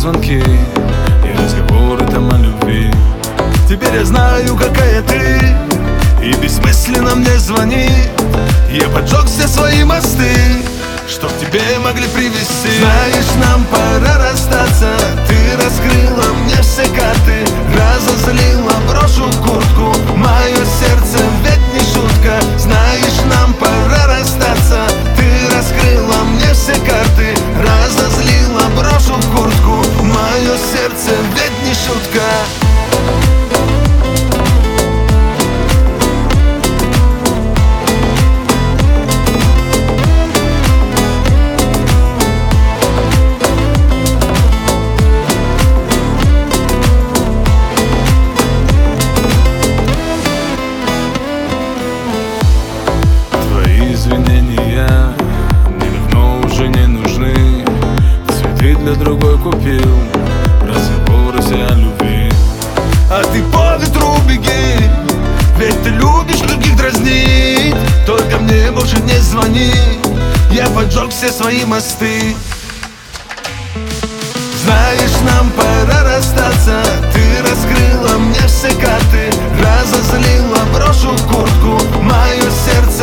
звонки и разговоры там о любви. Теперь я знаю, какая ты, и бессмысленно мне звонить. Я поджег все свои мосты, что к тебе могли привести. Знаешь, нам пора расстаться. Ты раскрыла мне все карты, разозлила, брошу куртку. Мое сердце ведь не шутка. Знаешь, нам пора расстаться. Ты раскрыла мне все карты, разозлила, брошу куртку. Мое сердце ведь не шутка. Извинения мне давно уже не нужны. Цветы для другой купил, разговоры все о любви. А ты по ветру беги, ведь ты любишь других дразнить. Только мне больше не звони, я поджег все свои мосты. Знаешь, нам пора расстаться. Ты раскрыла мне все карты, разозлила, брошу куртку. Мое сердце